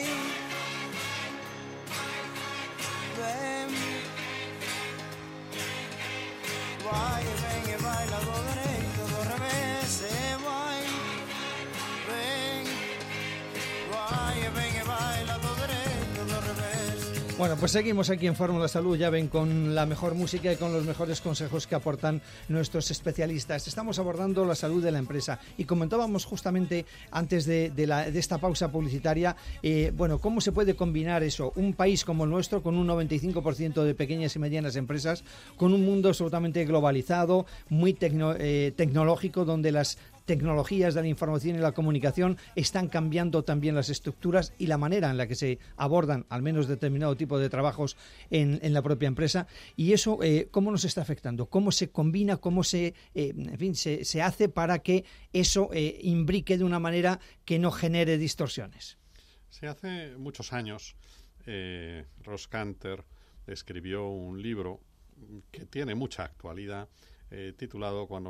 ven, vai e ven e baila do dereito, do revés, e vai, ven, vai e ven e baila do dereito, do revés. Bueno, pues seguimos aquí en Fórmula Salud, ya ven, con la mejor música y con los mejores consejos que aportan nuestros especialistas. Estamos abordando la salud de la empresa y comentábamos justamente antes de esta pausa publicitaria, bueno, cómo se puede combinar eso, un país como el nuestro con un 95% de pequeñas y medianas empresas, con un mundo absolutamente globalizado, muy tecnológico, donde las tecnologías de la información y la comunicación están cambiando también las estructuras y la manera en la que se abordan al menos determinado tipo de trabajos en la propia empresa. Y eso, ¿cómo nos está afectando? ¿Cómo se combina? ¿Cómo se hace para que eso imbrique de una manera que no genere distorsiones? Sí, hace muchos años Ross Canter escribió un libro que tiene mucha actualidad, titulado Cuando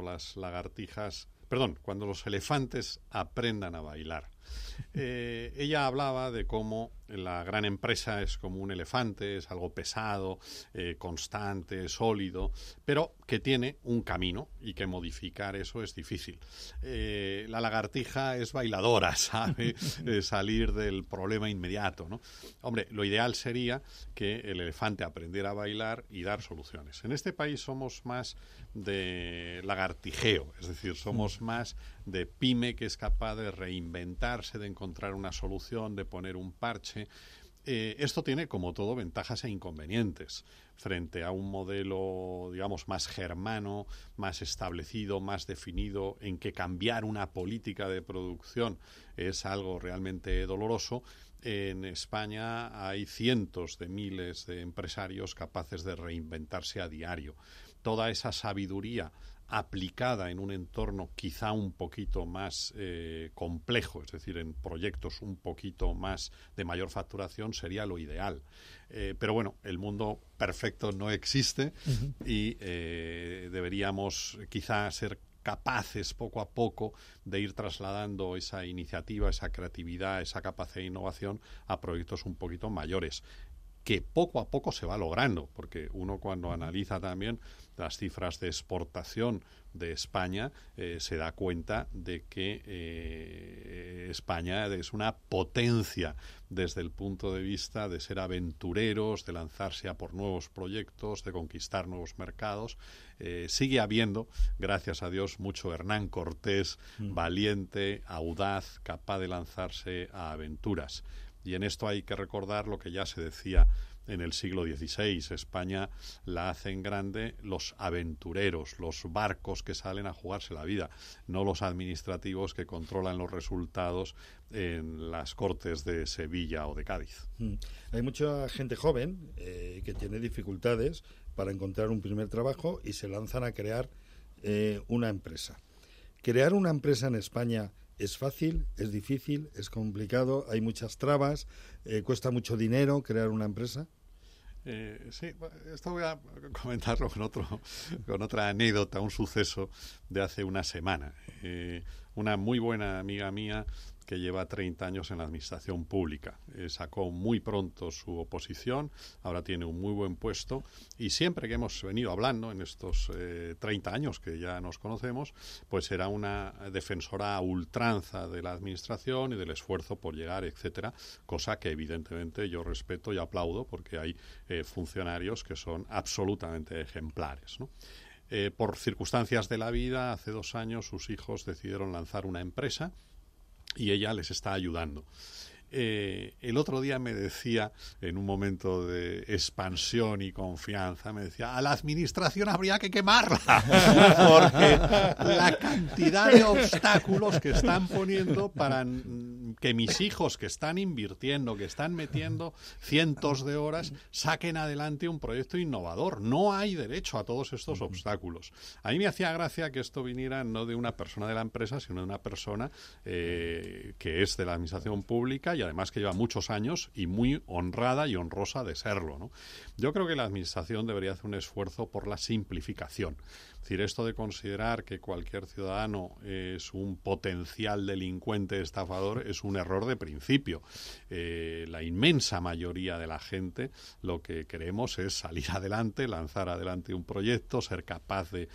los elefantes aprendan a bailar. Ella hablaba de cómo la gran empresa es como un elefante, es algo pesado, constante, sólido, pero que tiene un camino y que modificar eso es difícil. La lagartija es bailadora, sabe salir del problema inmediato, ¿no? Hombre, lo ideal sería que el elefante aprendiera a bailar y dar soluciones. En este país somos más de lagartijeo, es decir, somos más de pyme que es capaz de reinventarse, de encontrar una solución, de poner un parche. Esto tiene, como todo, ventajas e inconvenientes frente a un modelo, digamos, más germano, más establecido, más definido, en que cambiar una política de producción es algo realmente doloroso. En España hay cientos de miles de empresarios capaces de reinventarse a diario. Toda esa sabiduría aplicada en un entorno quizá un poquito más complejo, es decir, en proyectos un poquito más de mayor facturación, sería lo ideal. Pero bueno, el mundo perfecto no existe y deberíamos quizá ser capaces poco a poco de ir trasladando esa iniciativa, esa creatividad, esa capacidad de innovación a proyectos un poquito mayores, que poco a poco se va logrando, porque uno cuando analiza también las cifras de exportación de España se da cuenta de que España es una potencia desde el punto de vista de ser aventureros, de lanzarse a por nuevos proyectos, de conquistar nuevos mercados. Sigue habiendo, gracias a Dios, mucho Hernán Cortés, valiente, audaz, capaz de lanzarse a aventuras. Y en esto hay que recordar lo que ya se decía en el siglo XVI. España la hacen grande los aventureros, los barcos que salen a jugarse la vida, no los administrativos que controlan los resultados en las Cortes de Sevilla o de Cádiz. Hay mucha gente joven que tiene dificultades para encontrar un primer trabajo y se lanzan a crear una empresa. Crear una empresa en España ¿es fácil? ¿Es difícil? ¿Es complicado? ¿Hay muchas trabas? ¿Cuesta mucho dinero crear una empresa? Sí, esto voy a comentarlo con otra anécdota, un suceso de hace una semana. Una muy buena amiga mía que lleva 30 años en la administración pública. Sacó muy pronto su oposición, ahora tiene un muy buen puesto y siempre que hemos venido hablando en estos 30 años que ya nos conocemos, pues era una defensora a ultranza de la administración y del esfuerzo por llegar, etcétera, cosa que evidentemente yo respeto y aplaudo porque hay funcionarios que son absolutamente ejemplares, ¿no? Por circunstancias de la vida, hace 2 años sus hijos decidieron lanzar una empresa y ella les está ayudando. El otro día me decía, en un momento de expansión y confianza, me decía, a la administración habría que quemarla, porque la cantidad de obstáculos que están poniendo para que mis hijos que están invirtiendo, que están metiendo cientos de horas, saquen adelante un proyecto innovador. No hay derecho a todos estos obstáculos. A mí me hacía gracia que esto viniera no de una persona de la empresa, sino de una persona que es de la administración pública y además que lleva muchos años y muy honrada y honrosa de serlo, ¿no? Yo creo que la administración debería hacer un esfuerzo por la simplificación. Es decir, esto de considerar que cualquier ciudadano es un potencial delincuente estafador es un error de principio. La inmensa mayoría de la gente lo que queremos es salir adelante, lanzar adelante un proyecto, ser capaz de...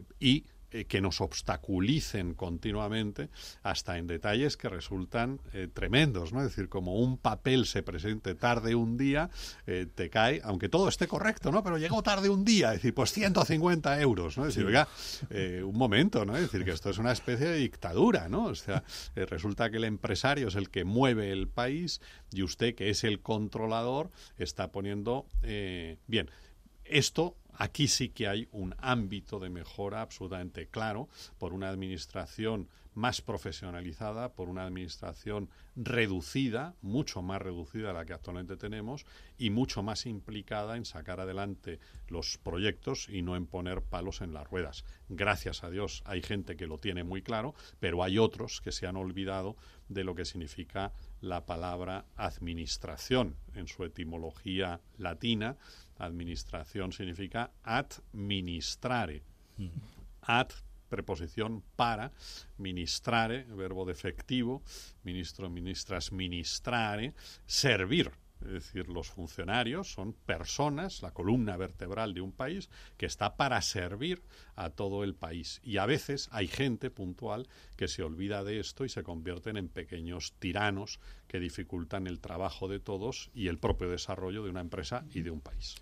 que nos obstaculicen continuamente hasta en detalles que resultan tremendos, ¿no? Es decir, como un papel se presente tarde un día, te cae, aunque todo esté correcto, ¿no? Pero llegó tarde un día, es decir, pues 150 euros, ¿no? Es decir, oiga, un momento, ¿no? Es decir, que esto es una especie de dictadura, ¿no? O sea, resulta que el empresario es el que mueve el país y usted, que es el controlador, está poniendo... bien, esto... Aquí sí que hay un ámbito de mejora absolutamente claro por una administración más profesionalizada, por una administración reducida, mucho más reducida a la que actualmente tenemos y mucho más implicada en sacar adelante los proyectos y no en poner palos en las ruedas. Gracias a Dios hay gente que lo tiene muy claro, pero hay otros que se han olvidado de lo que significa la palabra administración en su etimología latina. Administración significa administrare. Ad, preposición para, ministrare, verbo defectivo, ministro, ministras, ministrare, servir. Es decir, los funcionarios son personas, la columna vertebral de un país, que está para servir a todo el país. Y a veces hay gente puntual que se olvida de esto y se convierten en pequeños tiranos que dificultan el trabajo de todos y el propio desarrollo de una empresa y de un país.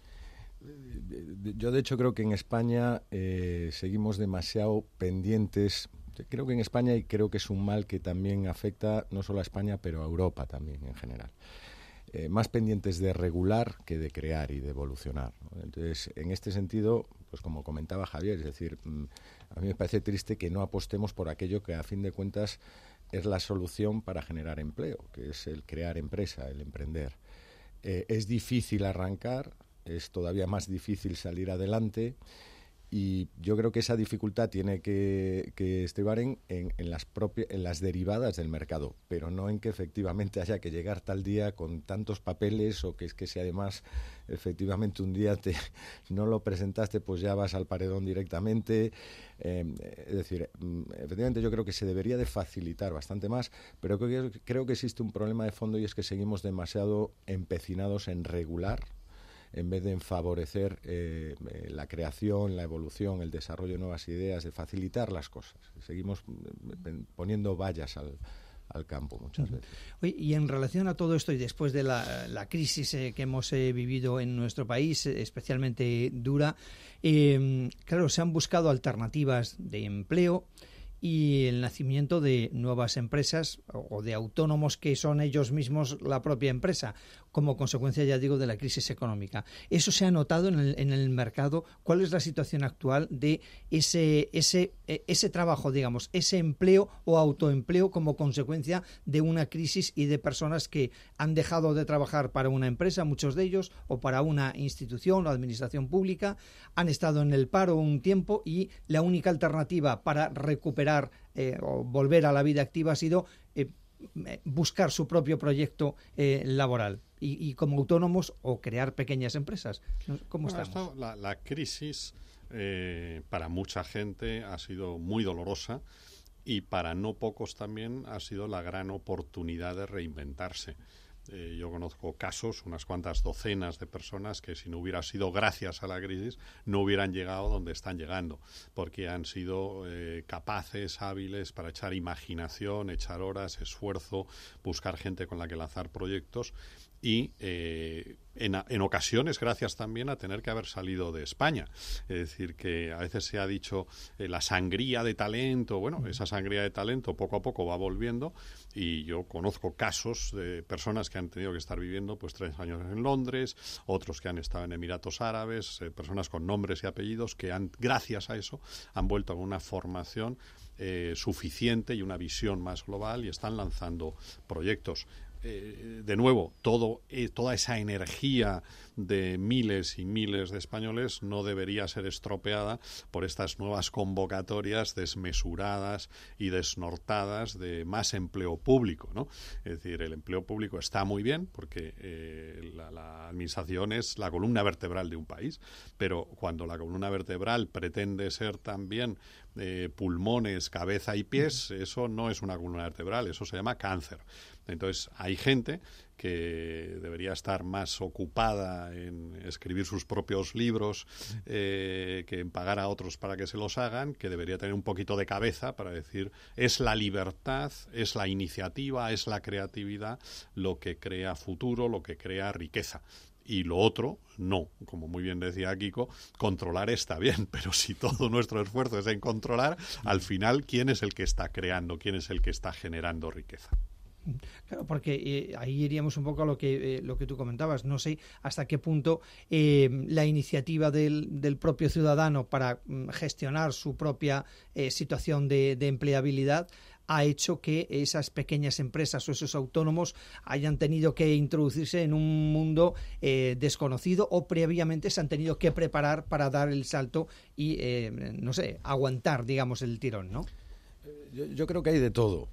Yo, de hecho, creo que en España seguimos demasiado pendientes. Creo que en España, y creo que es un mal que también afecta no solo a España, pero a Europa también en general. Más pendientes de regular que de crear y de evolucionar, ¿no? Entonces, en este sentido, pues como comentaba Javier, es decir, a mí me parece triste que no apostemos por aquello que a fin de cuentas es la solución para generar empleo, que es el crear empresa, el emprender. Es difícil arrancar, es todavía más difícil salir adelante. Y yo creo que esa dificultad tiene que estribar en las derivadas del mercado, pero no en que efectivamente haya que llegar tal día con tantos papeles o que es que si además efectivamente un día no lo presentaste, pues ya vas al paredón directamente. Es decir, efectivamente yo creo que se debería de facilitar bastante más, pero creo que existe un problema de fondo y es que seguimos demasiado empecinados en regular en vez de favorecer la creación, la evolución, el desarrollo de nuevas ideas, de facilitar las cosas. Seguimos poniendo vallas al campo muchas veces. Oye, y en relación a todo esto y después de la crisis que hemos vivido en nuestro país, especialmente dura, claro, se han buscado alternativas de empleo y el nacimiento de nuevas empresas o de autónomos que son ellos mismos la propia empresa, como consecuencia, ya digo, de la crisis económica. ¿Eso se ha notado en el mercado? ¿Cuál es la situación actual de ese trabajo, digamos, ese empleo o autoempleo como consecuencia de una crisis y de personas que han dejado de trabajar para una empresa, muchos de ellos, o para una institución o administración pública, han estado en el paro un tiempo y la única alternativa para recuperar o volver a la vida activa ha sido buscar su propio proyecto laboral y como autónomos o crear pequeñas empresas? ¿Cómo estamos? La crisis para mucha gente ha sido muy dolorosa y para no pocos también ha sido la gran oportunidad de reinventarse. Yo conozco casos, unas cuantas docenas de personas que si no hubiera sido gracias a la crisis no hubieran llegado donde están llegando, porque han sido capaces, hábiles para echar imaginación, echar horas, esfuerzo, buscar gente con la que lanzar proyectos y en ocasiones gracias también a tener que haber salido de España. Es decir, que a veces se ha dicho la sangría de talento. Bueno, esa sangría de talento poco a poco va volviendo, y yo conozco casos de personas que han tenido que estar viviendo pues 3 años en Londres, otros que han estado en Emiratos Árabes, personas con nombres y apellidos que gracias a eso han vuelto con una formación suficiente y una visión más global, y están lanzando proyectos. De nuevo, toda esa energía de miles y miles de españoles no debería ser estropeada por estas nuevas convocatorias desmesuradas y desnortadas de más empleo público, ¿no? Es decir, el empleo público está muy bien porque la administración es la columna vertebral de un país, pero cuando la columna vertebral pretende ser también pulmones, cabeza y pies, eso no es una columna vertebral, eso se llama cáncer. Entonces, hay gente que debería estar más ocupada en escribir sus propios libros que en pagar a otros para que se los hagan, que debería tener un poquito de cabeza para decir, es la libertad, es la iniciativa, es la creatividad lo que crea futuro, lo que crea riqueza. Y lo otro, no. Como muy bien decía Kiko, controlar está bien, pero si todo nuestro esfuerzo es en controlar, al final, ¿quién es el que está creando? ¿Quién es el que está generando riqueza? Claro, porque ahí iríamos un poco a lo que tú comentabas. No sé hasta qué punto la iniciativa del propio ciudadano para gestionar su propia situación de empleabilidad ha hecho que esas pequeñas empresas o esos autónomos hayan tenido que introducirse en un mundo desconocido, o previamente se han tenido que preparar para dar el salto y, aguantar, digamos, el tirón, ¿no? Yo creo que hay de todo.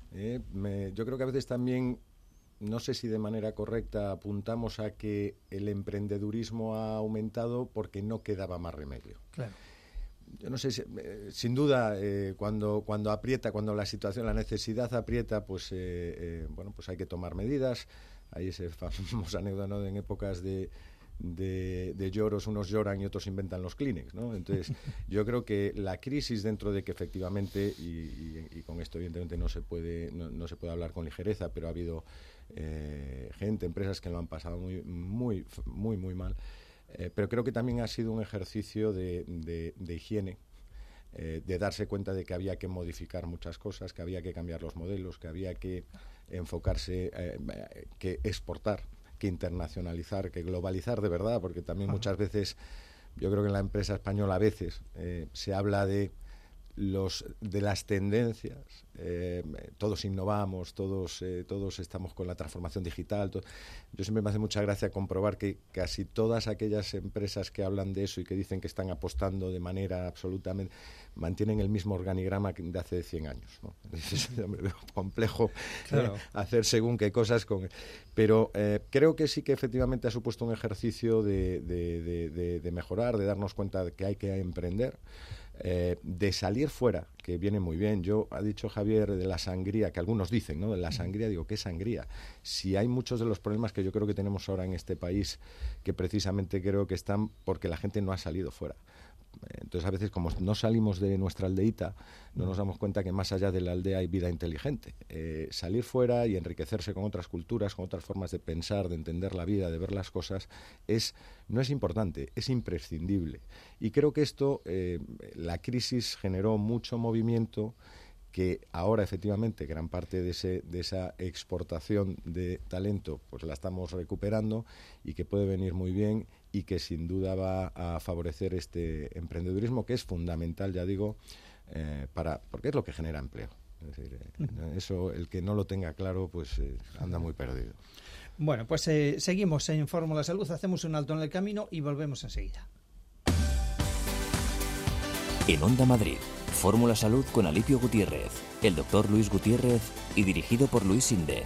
Yo creo que a veces también, no sé si de manera correcta, apuntamos a que el emprendedurismo ha aumentado porque no quedaba más remedio. Claro. Yo no sé, sin duda, cuando aprieta, cuando la situación, la necesidad aprieta, pues hay que tomar medidas. Hay ese famoso anécdota, ¿no? En épocas de lloros, unos lloran y otros inventan los Kleenex, ¿no? Entonces, yo creo que la crisis, dentro de que efectivamente, y con esto evidentemente no se puede hablar con ligereza, pero ha habido empresas que lo han pasado muy mal, pero creo que también ha sido un ejercicio de higiene, de darse cuenta de que había que modificar muchas cosas, que había que cambiar los modelos, que había que enfocarse, que exportar, que internacionalizar, que globalizar de verdad, porque también muchas veces, yo creo que en la empresa española a veces se habla de las tendencias, todos innovamos, todos estamos con la transformación digital. Yo siempre me hace mucha gracia comprobar que casi todas aquellas empresas que hablan de eso y que dicen que están apostando de manera absolutamente, mantienen el mismo organigrama de hace 100 años, ¿no? Es complejo, claro, hacer según qué cosas pero creo que sí que efectivamente ha supuesto un ejercicio de mejorar, de darnos cuenta de que hay que emprender, de salir fuera, que viene muy bien. Ha dicho Javier de la sangría, que algunos dicen, ¿no? De la sangría, digo, ¿qué sangría? Si hay muchos de los problemas que yo creo que tenemos ahora en este país, que precisamente creo que están porque la gente no ha salido fuera. Entonces, a veces, como no salimos de nuestra aldeíta, no nos damos cuenta que más allá de la aldea hay vida inteligente. Salir fuera y enriquecerse con otras culturas, con otras formas de pensar, de entender la vida, de ver las cosas, no es importante, es imprescindible. Y creo que esto, la crisis generó mucho movimiento, que ahora efectivamente gran parte de esa exportación de talento pues la estamos recuperando, y que puede venir muy bien, y que sin duda va a favorecer este emprendedurismo, que es fundamental, ya digo, porque es lo que genera empleo. Es decir, eso, el que no lo tenga claro, pues anda muy perdido. Bueno, pues seguimos en Fórmula Salud, hacemos un alto en el camino y volvemos enseguida. En Onda Madrid, Fórmula Salud con Alipio Gutiérrez, el doctor Luis Gutiérrez y dirigido por Luis Sinde.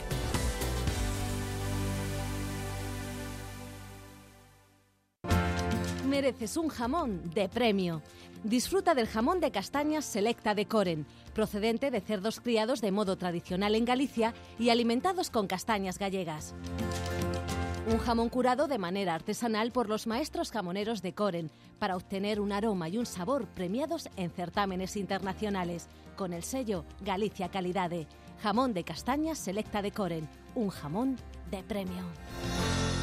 Mereces un jamón de premio. Disfruta del jamón de castañas Selecta de Coren, procedente de cerdos criados de modo tradicional en Galicia y alimentados con castañas gallegas. Un jamón curado de manera artesanal por los maestros jamoneros de Coren, para obtener un aroma y un sabor premiados en certámenes internacionales, con el sello Galicia Calidade. Jamón de castañas Selecta de Coren, un jamón de premio.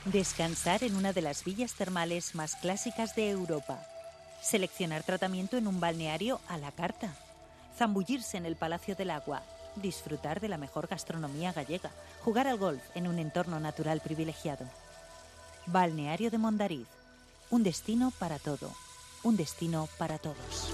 Descansar en una de las villas termales más clásicas de Europa. Seleccionar tratamiento en un balneario a la carta. Zambullirse en el Palacio del Agua. Disfrutar de la mejor gastronomía gallega. Jugar al golf en un entorno natural privilegiado. Balneario de Mondariz. Un destino para todo. Un destino para todos.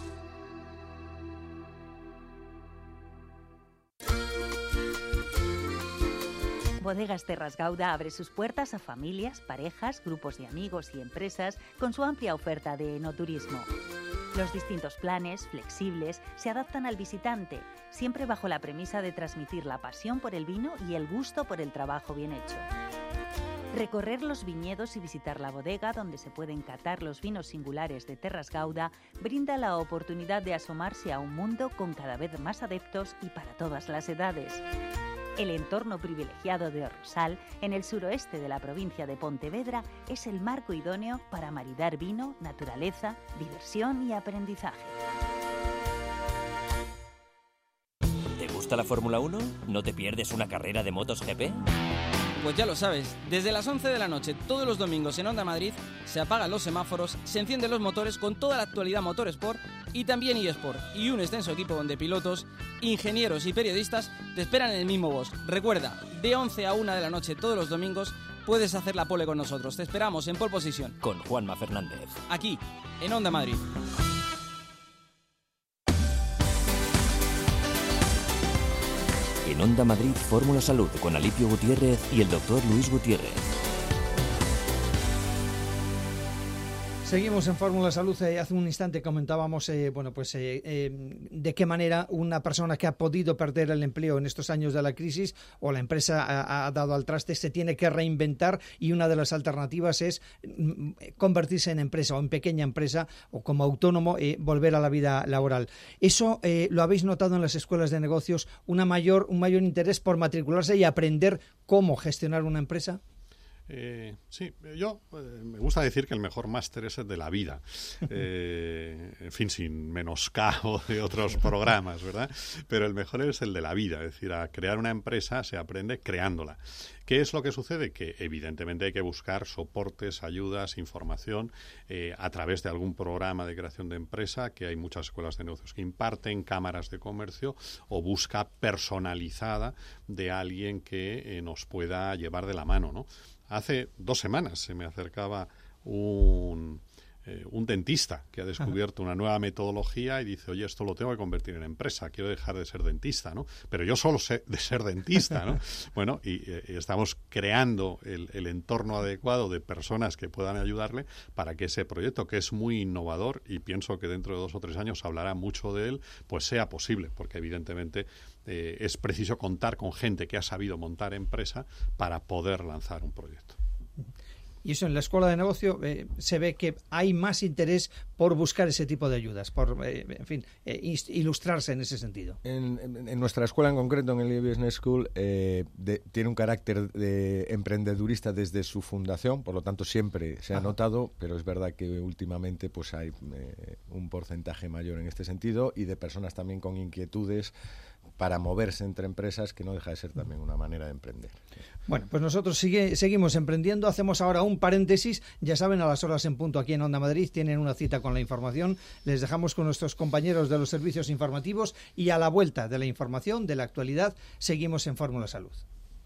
Bodegas Terras Gauda abre sus puertas a familias, parejas, grupos de amigos y empresas con su amplia oferta de enoturismo. Los distintos planes, flexibles, se adaptan al visitante, siempre bajo la premisa de transmitir la pasión por el vino y el gusto por el trabajo bien hecho. Recorrer los viñedos y visitar la bodega donde se pueden catar los vinos singulares de Terras Gauda brinda la oportunidad de asomarse a un mundo con cada vez más adeptos y para todas las edades. El entorno privilegiado de Rosal, en el suroeste de la provincia de Pontevedra, es el marco idóneo para maridar vino, naturaleza, diversión y aprendizaje. ¿Te gusta la Fórmula 1? ¿No te pierdes una carrera de motos GP? Pues ya lo sabes, desde las 11 de la noche todos los domingos en Onda Madrid se apagan los semáforos, se encienden los motores con toda la actualidad Motorsport y también eSport, y un extenso equipo de pilotos, ingenieros y periodistas te esperan en el mismo bosque. Recuerda, de 11 a 1 de la noche todos los domingos puedes hacer la pole con nosotros. Te esperamos en Pole Position. Con Juanma Fernández. Aquí, en Onda Madrid. En Onda Madrid, Fórmula Salud con Alipio Gutiérrez y el doctor Luis Gutiérrez. Seguimos en Fórmula Salud. Hace un instante comentábamos de qué manera una persona que ha podido perder el empleo en estos años de la crisis o la empresa ha dado al traste, se tiene que reinventar, y una de las alternativas es convertirse en empresa o en pequeña empresa o como autónomo, volver a la vida laboral. ¿Eso lo habéis notado en las escuelas de negocios? ¿Un mayor interés por matricularse y aprender cómo gestionar una empresa? Sí, yo me gusta decir que el mejor máster es el de la vida, en fin, sin menoscabo de otros programas, ¿verdad? Pero el mejor es el de la vida, es decir, a crear una empresa se aprende creándola. ¿Qué es lo que sucede? Que evidentemente hay que buscar soportes, ayudas, información a través de algún programa de creación de empresa, que hay muchas escuelas de negocios que imparten, cámaras de comercio, o busca personalizada de alguien que nos pueda llevar de la mano, ¿no? Hace 2 semanas se me acercaba un dentista que ha descubierto una nueva metodología y dice, oye, esto lo tengo que convertir en empresa, quiero dejar de ser dentista, ¿no? Pero yo solo sé de ser dentista, ¿no? Bueno, y estamos creando el entorno adecuado de personas que puedan ayudarle para que ese proyecto, que es muy innovador, y pienso que dentro de 2 o 3 años se hablará mucho de él, pues sea posible, porque evidentemente es preciso contar con gente que ha sabido montar empresa para poder lanzar un proyecto. Y eso en la escuela de negocio se ve que hay más interés por buscar ese tipo de ayudas, por, ilustrarse en ese sentido. En nuestra escuela en concreto, en el EA Business School, tiene un carácter de emprendedurista desde su fundación, por lo tanto siempre se ha notado, pero es verdad que últimamente pues hay un porcentaje mayor en este sentido, y de personas también con inquietudes para moverse entre empresas, que no deja de ser también una manera de emprender. Bueno, pues nosotros seguimos emprendiendo. Hacemos ahora un paréntesis. Ya saben, a las horas en punto aquí en Onda Madrid tienen una cita con la información. Les dejamos con nuestros compañeros de los servicios informativos, y a la vuelta de la información, de la actualidad, seguimos en Fórmula Salud.